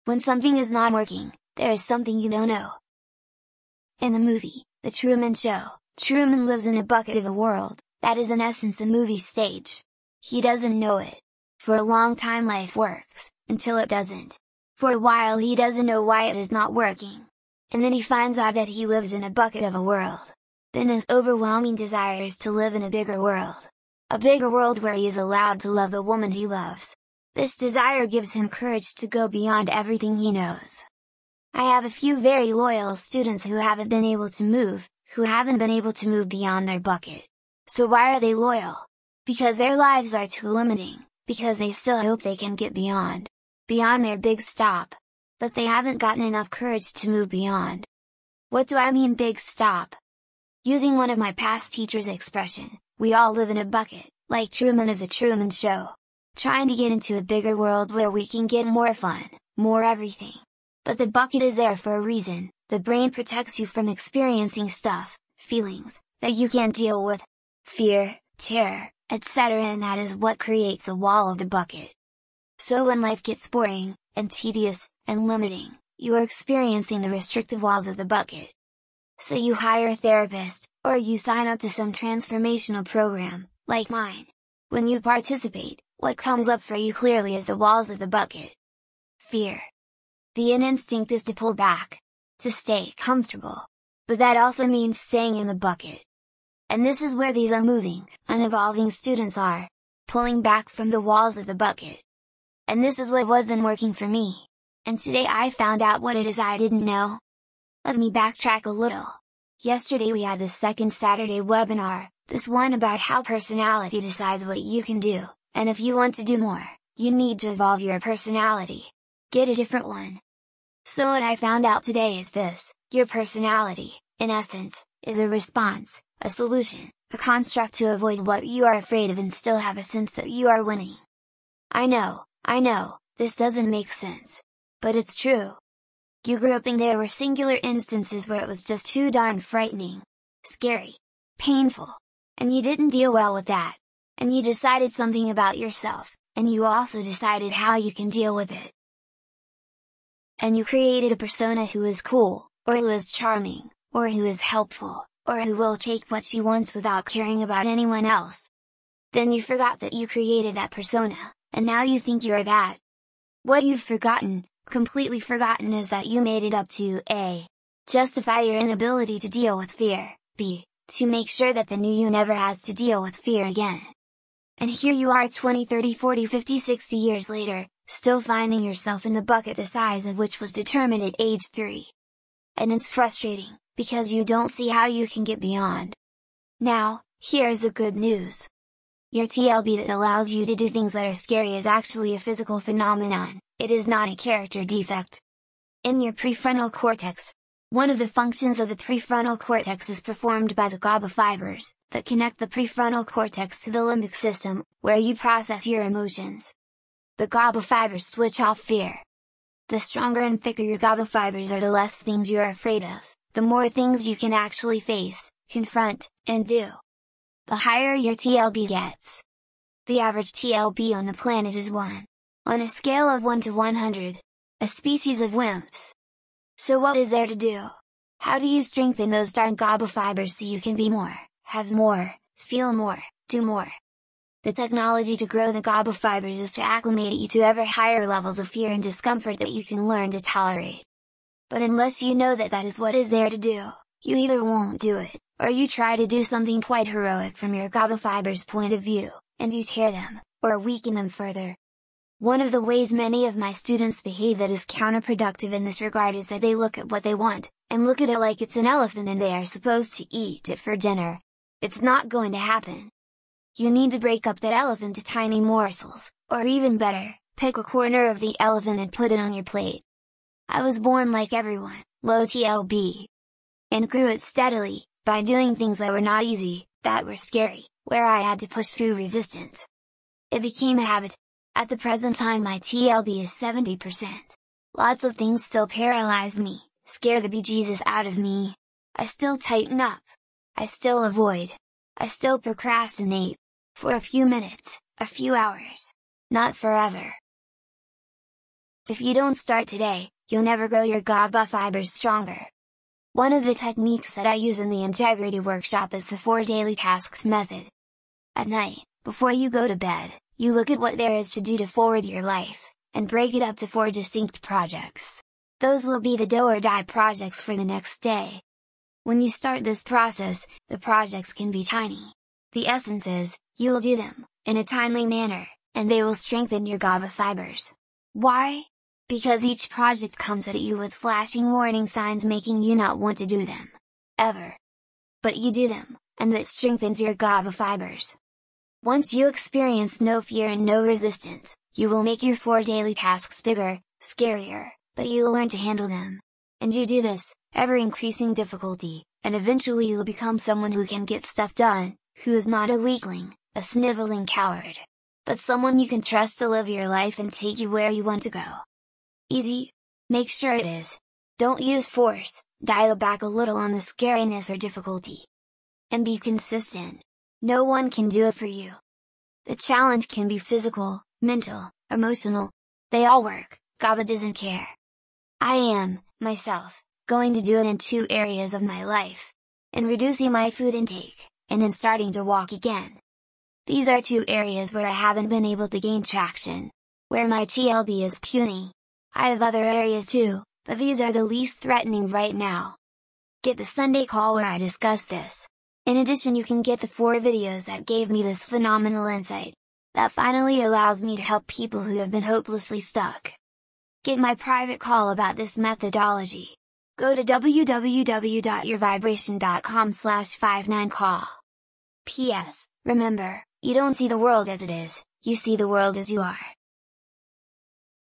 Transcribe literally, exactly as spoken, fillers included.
When something is not working, there is something you don't know. In the movie, The Truman Show, Truman lives in a bucket of a world, that is in essence the movie stage. He doesn't know it. For a long time life works, until it doesn't. For a while he doesn't know why it is not working. And then he finds out that he lives in a bucket of a world. Then his overwhelming desire is to live in a bigger world. A bigger world where he is allowed to love the woman he loves. This desire gives him courage to go beyond everything he knows. I have a few very loyal students who haven't been able to move, who haven't been able to move beyond their bucket. So why are they loyal? Because their lives are too limiting, because they still hope they can get beyond. Beyond their big stop. But they haven't gotten enough courage to move beyond. What do I mean big stop? Using one of my past teachers' expression, we all live in a bucket, like Truman of The Truman Show. Trying to get into a bigger world where we can get more fun, more everything. But the bucket is there for a reason. The brain protects you from experiencing stuff, feelings, that you can't deal with. Fear, terror, et cetera, and that is what creates a wall of the bucket. So when life gets boring, and tedious, and limiting, you are experiencing the restrictive walls of the bucket. So you hire a therapist, or you sign up to some transformational program, like mine. When you participate, what comes up for you clearly is the walls of the bucket. Fear. The in instinct is to pull back, to stay comfortable. But that also means staying in the bucket. And this is where these unmoving, unevolving students are, pulling back from the walls of the bucket. And this is what wasn't working for me. And today I found out what it is I didn't know. Let me backtrack a little. Yesterday we had the second Saturday webinar, this one about how personality decides what you can do, and if you want to do more, you need to evolve your personality. Get a different one. So what I found out today is this: your personality, in essence, is a response, a solution, a construct to avoid what you are afraid of and still have a sense that you are winning. I know, I know, this doesn't make sense. But it's true. You grew up and there were singular instances where it was just too darn frightening, scary, painful, and you didn't deal well with that. And you decided something about yourself, and you also decided how you can deal with it. And you created a persona who is cool, or who is charming, or who is helpful, or who will take what she wants without caring about anyone else. Then you forgot that you created that persona, and now you think you're that. What you've forgotten, completely forgotten, is that you made it up to A. justify your inability to deal with fear, B. to make sure that the new you never has to deal with fear again. And here you are twenty, thirty, forty, fifty, sixty years later, still finding yourself in the bucket the size of which was determined at age three. And it's frustrating, because you don't see how you can get beyond. Now, here's the good news. Your T L B that allows you to do things that are scary is actually a physical phenomenon, it is not a character defect. In your prefrontal cortex, one of the functions of the prefrontal cortex is performed by the GABA fibers, that connect the prefrontal cortex to the limbic system, where you process your emotions. The GABA fibers switch off fear. The stronger and thicker your GABA fibers are, the less things you're afraid of, the more things you can actually face, confront, and do. The higher your T L B gets. The average T L B on the planet is one. On a scale of one to one hundred. A species of wimps. So what is there to do? How do you strengthen those darn GABA fibers so you can be more, have more, feel more, do more? The technology to grow the GABA fibers is to acclimate you to ever higher levels of fear and discomfort that you can learn to tolerate. But unless you know that that is what is there to do, you either won't do it, or you try to do something quite heroic from your GABA fibers' point of view, and you tear them, or weaken them further. One of the ways many of my students behave that is counterproductive in this regard is that they look at what they want, and look at it like it's an elephant and they are supposed to eat it for dinner. It's not going to happen. You need to break up that elephant to tiny morsels, or even better, pick a corner of the elephant and put it on your plate. I was born like everyone, low T L B. And grew it steadily, by doing things that were not easy, that were scary, where I had to push through resistance. It became a habit. At the present time my T L B is seventy percent. Lots of things still paralyze me, scare the bejesus out of me. I still tighten up. I still avoid. I still procrastinate. For a few minutes, a few hours. Not forever. If you don't start today, you'll never grow your GABA fibers stronger. One of the techniques that I use in the Integrity Workshop is the four daily tasks method. At night, before you go to bed, you look at what there is to do to forward your life, and break it up to four distinct projects. Those will be the do or die projects for the next day. When you start this process, the projects can be tiny. The essence is, you will do them, in a timely manner, and they will strengthen your GABA fibers. Why? Because each project comes at you with flashing warning signs making you not want to do them. Ever. But you do them, and that strengthens your GABA fibers. Once you experience no fear and no resistance, you will make your four daily tasks bigger, scarier, but you'll learn to handle them. And you do this, ever increasing difficulty, and eventually you'll become someone who can get stuff done, who is not a weakling, a sniveling coward, but someone you can trust to live your life and take you where you want to go. Easy? Make sure it is. Don't use force, dial back a little on the scariness or difficulty. And be consistent. No one can do it for you. The challenge can be physical, mental, emotional. They all work, GABA doesn't care. I am, myself, going to do it in two areas of my life. In reducing my food intake, and in starting to walk again. These are two areas where I haven't been able to gain traction. Where my T L B is puny. I have other areas too, but these are the least threatening right now. Get the Sunday call where I discuss this. In addition, you can get the four videos that gave me this phenomenal insight. That finally allows me to help people who have been hopelessly stuck. Get my private call about this methodology. Go to w w w dot your vibration dot com slash five nine call. P S. Remember, you don't see the world as it is, you see the world as you are.